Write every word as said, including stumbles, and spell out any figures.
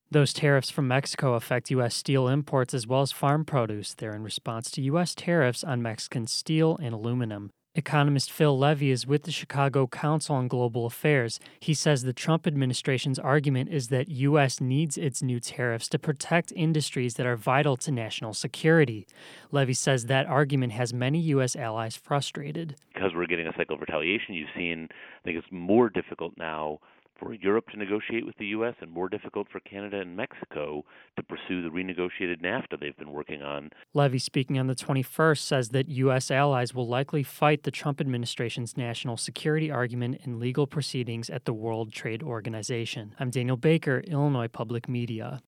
Those tariffs from Mexico affect U S steel imports as well as farm produce. They're in response to U S tariffs on Mexican steel and aluminum. Economist Phil Levy is with the Chicago Council on Global Affairs. He says the Trump administration's argument is that U S needs its new tariffs to protect industries that are vital to national security. Levy says that argument has many U S allies frustrated. Because we're getting a cycle of retaliation, you've seen, I think it's more difficult now for Europe to negotiate with the U S and more difficult for Canada and Mexico to pursue the renegotiated NAFTA they've been working on. Levy, speaking on the twenty-first, says that U S allies will likely fight the Trump administration's national security argument in legal proceedings at the World Trade Organization. I'm Daniel Baker, Illinois Public Media.